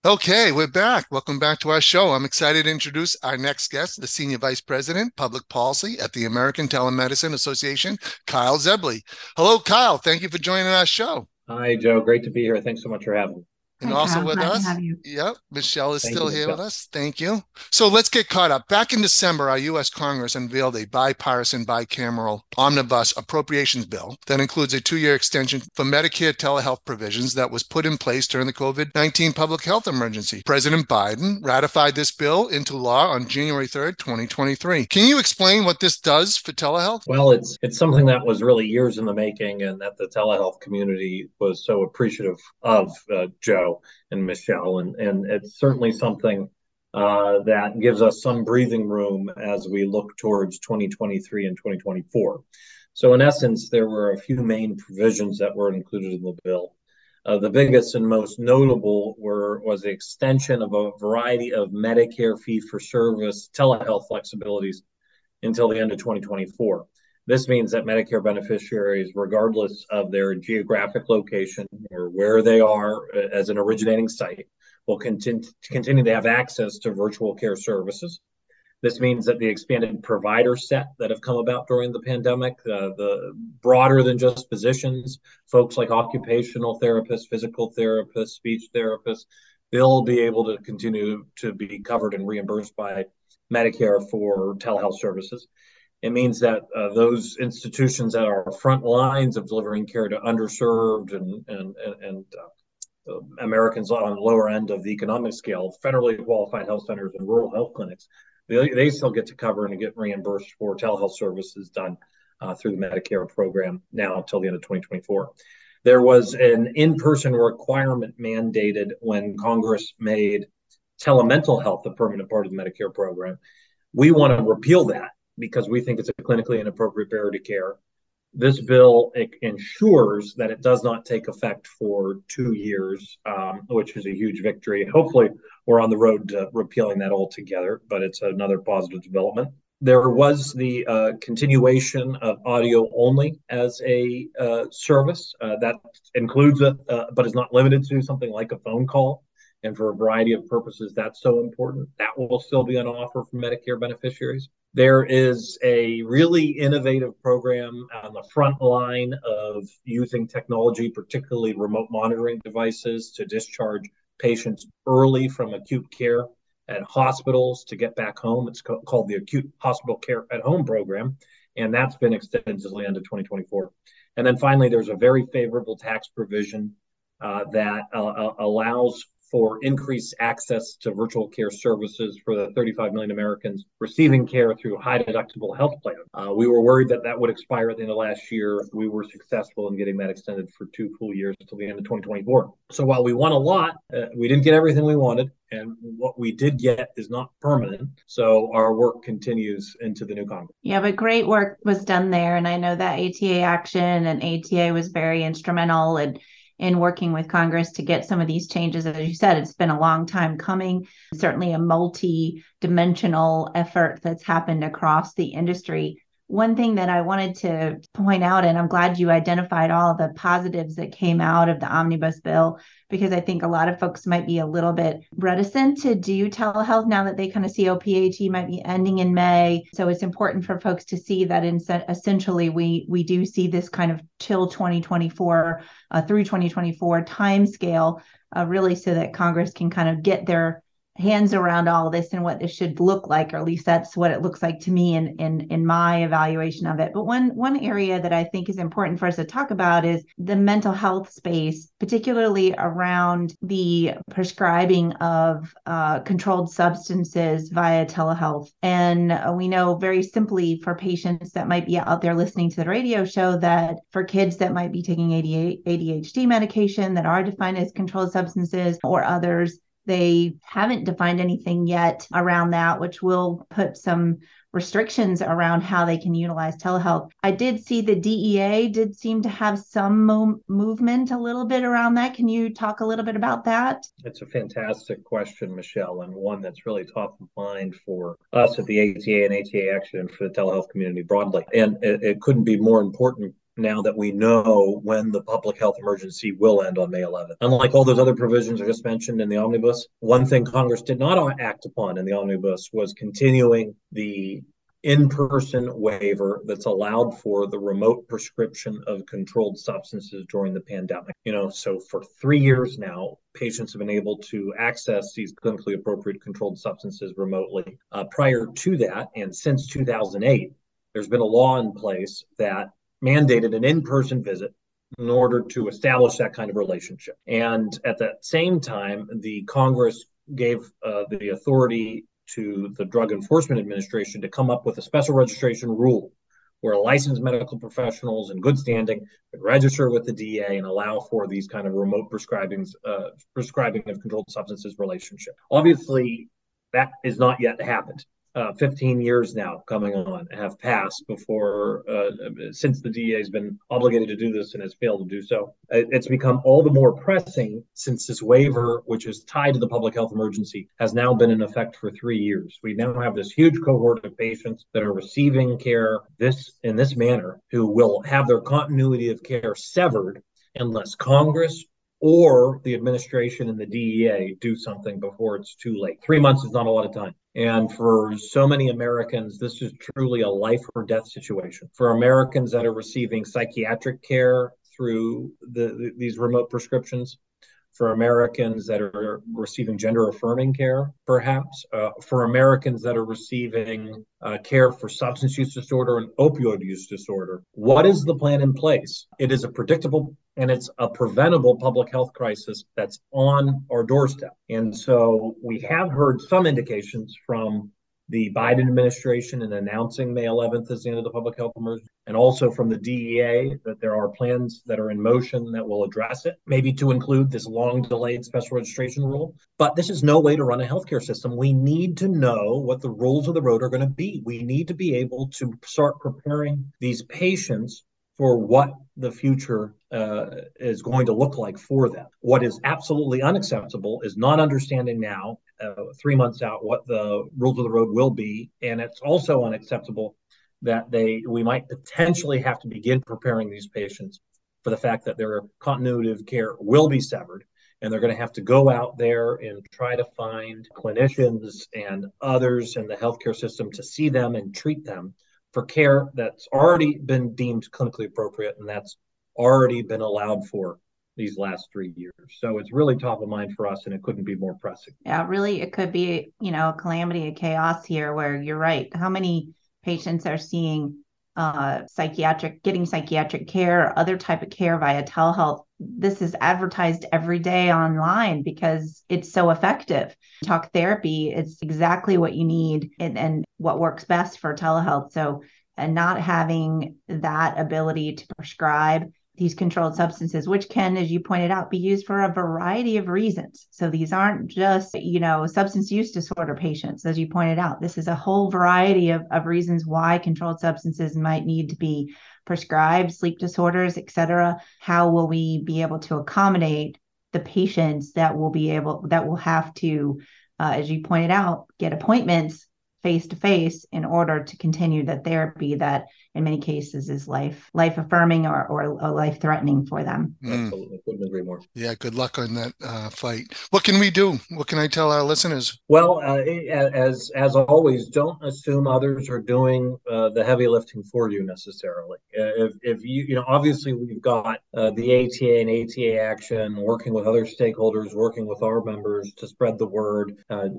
Okay, we're back. Welcome back to our show. I'm excited to introduce our next guest, the Senior Vice President, Public Policy at the American Telemedicine Association, Kyle Zebley. Hello, Kyle. Thank you for joining our show. Hi, Joe. Great to be here. Thanks so much for having me. And Hi, also Kyle. with Glad to us, have you. yep, Michelle is Thank still you, here with Michelle. us. Thank you. So let's get caught up. Back in December, our U.S. Congress unveiled a bipartisan, bicameral omnibus appropriations bill that includes a 2-year extension for Medicare telehealth provisions that was put in place during the COVID-19 public health emergency. President Biden ratified this bill into law on January 3rd, 2023. Can you explain what this does for telehealth? Well, it's something that was really years in the making, and that the telehealth community was so appreciative of, Joe and Michelle, and it's certainly something that gives us some breathing room as we look towards 2023 and 2024. So, in essence, there were a few main provisions that were included in the bill. The biggest and most notable was the extension of a variety of Medicare fee-for-service telehealth flexibilities until the end of 2024. This means that Medicare beneficiaries, regardless of their geographic location or where they are as an originating site, will continue to have access to virtual care services. This means that the expanded provider set that have come about during the pandemic, the broader than just physicians, folks like occupational therapists, physical therapists, speech therapists, they'll be able to continue to be covered and reimbursed by Medicare for telehealth services. It means that those institutions that are front lines of delivering care to underserved and Americans on the lower end of the economic scale, federally qualified health centers and rural health clinics, they still get to cover and get reimbursed for telehealth services done through the Medicare program now until the end of 2024. There was an in-person requirement mandated when Congress made telemental health a permanent part of the Medicare program. We want to repeal that because we think it's a clinically inappropriate barrier to care. This bill ensures that it does not take effect for 2 years, which is a huge victory. Hopefully, we're on the road to repealing that altogether, but it's another positive development. There was the continuation of audio only as a service that includes it, but is not limited to something like a phone call. And for a variety of purposes, that's so important. That will still be on offer for Medicare beneficiaries. There is a really innovative program on the front line of using technology, particularly remote monitoring devices, to discharge patients early from acute care at hospitals to get back home. It's called the Acute Hospital Care at Home program, and that's been extended to the end of 2024. And then finally, there's a very favorable tax provision that allows for increased access to virtual care services for the 35 million Americans receiving care through high deductible health plans. We were worried that that would expire at the end of last year. We were successful in getting that extended for 2 full years until the end of 2024. So while we won a lot, we didn't get everything we wanted. And what we did get is not permanent. So our work continues into the new Congress. Yeah, but great work was done there. And I know that ATA Action and ATA was very instrumental in working with Congress to get some of these changes. As you said, it's been a long time coming, certainly a multi-dimensional effort that's happened across the industry. One thing that I wanted to point out, and I'm glad you identified all the positives that came out of the omnibus bill, because I think a lot of folks might be a little bit reticent to do telehealth now that they kind of see OPAT might be ending in May. So it's important for folks to see that essentially we do see this kind of till 2024 through 2024 time scale, really so that Congress can kind of get their hands around all this and what this should look like, or at least that's what it looks like to me in my evaluation of it. But one area that I think is important for us to talk about is the mental health space, particularly around the prescribing of controlled substances via telehealth. And we know very simply for patients that might be out there listening to the radio show that for kids that might be taking ADHD medication that are defined as controlled substances or others, they haven't defined anything yet around that, which will put some restrictions around how they can utilize telehealth. I did see the DEA did seem to have some movement a little bit around that. Can you talk a little bit about that? It's a fantastic question, Michelle, and one that's really top of mind for us at the ATA and ATA Action and for the telehealth community broadly. And it couldn't be more important now that we know when the public health emergency will end on May 11th. Unlike all those other provisions I just mentioned in the omnibus, one thing Congress did not act upon in the omnibus was continuing the in-person waiver that's allowed for the remote prescription of controlled substances during the pandemic. So for 3 years now, patients have been able to access these clinically appropriate controlled substances remotely. Prior to that, and since 2008, there's been a law in place that mandated an in-person visit in order to establish that kind of relationship. And at that same time, the Congress gave the authority to the Drug Enforcement Administration to come up with a special registration rule where licensed medical professionals in good standing could register with the DEA and allow for these kind of remote prescribing of controlled substances relationship. Obviously, that is not yet happened. 15 years now coming on have passed since the DEA has been obligated to do this and has failed to do so. It's become all the more pressing since this waiver, which is tied to the public health emergency, has now been in effect for 3 years. We now have this huge cohort of patients that are receiving care in this manner who will have their continuity of care severed unless Congress or the administration and the DEA do something before it's too late. 3 months is not a lot of time. And for so many Americans, this is truly a life or death situation. For Americans that are receiving psychiatric care through these remote prescriptions, for Americans that are receiving gender-affirming care, perhaps, for Americans that are receiving care for substance use disorder and opioid use disorder. What is the plan in place? It is a predictable and it's a preventable public health crisis that's on our doorstep. And so we have heard some indications from the Biden administration in announcing May 11th as the end of the public health emergency, and also from the DEA that there are plans that are in motion that will address it, maybe to include this long delayed special registration rule. But this is no way to run a healthcare system. We need to know what the rules of the road are going to be. We need to be able to start preparing these patients for what the future is going to look like for them. What is absolutely unacceptable is not understanding now, 3 months out, what the rules of the road will be. And it's also unacceptable that we might potentially have to begin preparing these patients for the fact that their continuity of care will be severed. And they're going to have to go out there and try to find clinicians and others in the healthcare system to see them and treat them for care that's already been deemed clinically appropriate and that's already been allowed for these last 3 years. So it's really top of mind for us, and it couldn't be more pressing. Yeah, really, it could be, a calamity of chaos here where you're right. How many patients are seeing getting psychiatric care, other type of care via telehealth? This is advertised every day online because it's so effective. Talk therapy, it's exactly what you need and what works best for telehealth. So, and not having that ability to prescribe these controlled substances, which can, as you pointed out, be used for a variety of reasons. So these aren't just, substance use disorder patients, as you pointed out. This is a whole variety of reasons why controlled substances might need to be prescribed, sleep disorders, et cetera. How will we be able to accommodate the patients that will have to, as you pointed out, get appointments face-to-face in order to continue the therapy that in many cases is life affirming or life-threatening for them. Absolutely. Couldn't agree more. Yeah, good luck on that fight. What can we do? What can I tell our listeners? Well, as always, don't assume others are doing the heavy lifting for you necessarily. If you obviously we've got the ATA and ATA Action working with other stakeholders, working with our members to spread the word,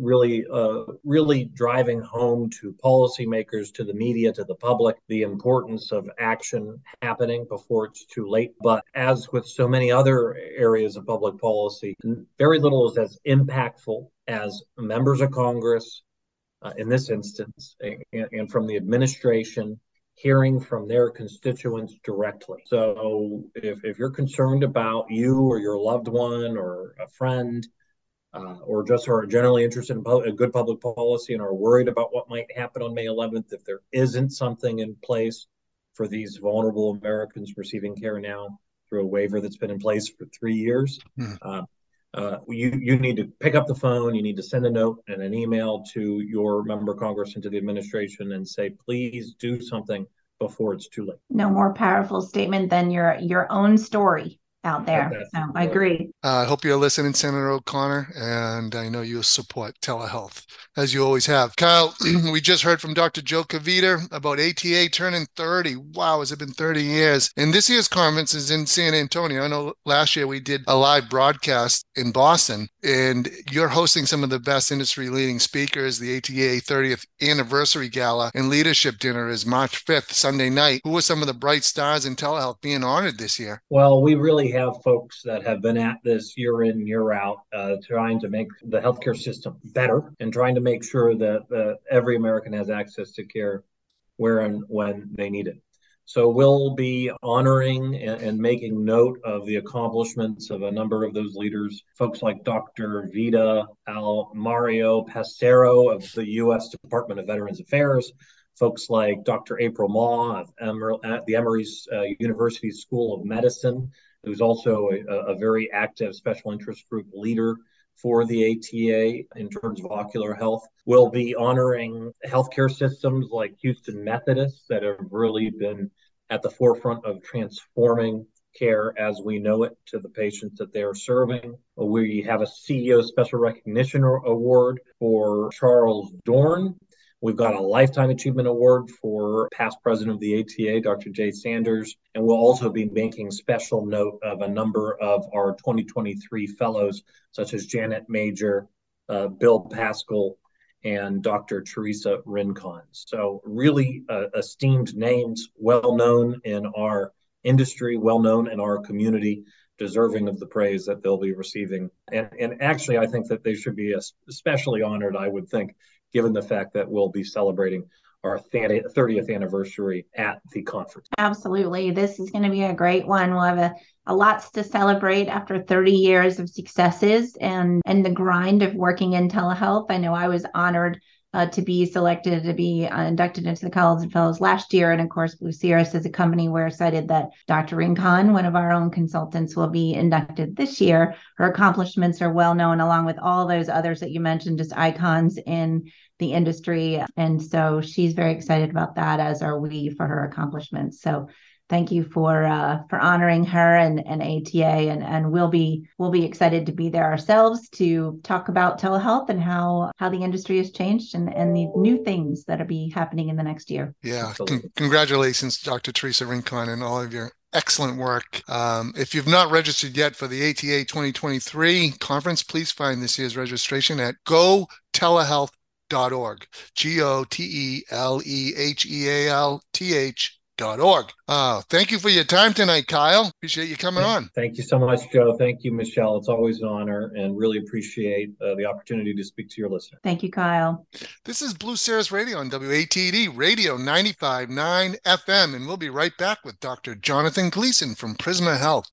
really driving home to policymakers, to the media, to the public, the importance of action happening before it's too late. But as with so many other areas of public policy, very little is as impactful as members of Congress, in this instance, and from the administration, hearing from their constituents directly. So if you're concerned about you or your loved one or a friend, or just are generally interested in good public policy and are worried about what might happen on May 11th, if there isn't something in place for these vulnerable Americans receiving care now through a waiver that's been in place for 3 years, you need to pick up the phone, you need to send a note and an email to your member of Congress and to the administration and say, please do something before it's too late. No more powerful statement than your own story out there. So I agree. I hope you're listening, Senator O'Connor, and I know you'll support telehealth as you always have. Kyle, we just heard from Dr. Joe Kvedar about ATA turning 30. Wow, has it been 30 years? And this year's conference is in San Antonio. I know last year we did a live broadcast in Boston, and you're hosting some of the best industry leading speakers. The ATA 30th anniversary gala and leadership dinner is March 5th, Sunday night. Who are some of the bright stars in telehealth being honored this year? Well, we really have folks that have been at this year in, year out, trying to make the healthcare system better and trying to make sure that every American has access to care where and when they need it. So we'll be honoring and making note of the accomplishments of a number of those leaders, folks like Dr. Vida Almario Pastero of the U.S. Department of Veterans Affairs, folks like Dr. April Ma at the Emory University School of Medicine, who's also a very active special interest group leader for the ATA in terms of ocular health. We'll be honoring healthcare systems like Houston Methodist that have really been at the forefront of transforming care as we know it to the patients that they are serving. We have a CEO Special Recognition Award for Charles Dorn. We've got a Lifetime Achievement Award for past president of the ATA, Dr. Jay Sanders, and we'll also be making special note of a number of our 2023 fellows, such as Janet Major, Bill Pascal, and Dr. Teresa Rincon. So really esteemed names, well-known in our industry, well-known in our community, deserving of the praise that they'll be receiving. And actually, I think that they should be especially honored, I would think, given the fact that we'll be celebrating our 30th anniversary at the conference. Absolutely. This is going to be a great one. We'll have a lots to celebrate after 30 years of successes and the grind of working in telehealth. I know I was honored to be selected to be inducted into the College of Fellows last year. And of course, Blue Cirrus is a company we're excited that Dr. Rincon, one of our own consultants, will be inducted this year. Her accomplishments are well known, along with all those others that you mentioned, just icons in the industry. And so she's very excited about that, as are we, for her accomplishments. So thank you for honoring her and ATA, and we'll be excited to be there ourselves to talk about telehealth and how the industry has changed and the new things that'll be happening in the next year. Yeah, congratulations, Dr. Teresa Rincon, and all of your excellent work. If you've not registered yet for the ATA 2023 conference, please find this year's registration at gotelehealth.org. GOTELEHEALTH.org. Thank you for your time tonight, Kyle. Appreciate you coming on. Thank you so much, Joe. Thank you, Michelle. It's always an honor, and really appreciate the opportunity to speak to your listeners. Thank you, Kyle. This is Blue Cirrus Radio on WATD Radio 95.9 FM, and we'll be right back with Dr. Jonathan Gleason from Prisma Health.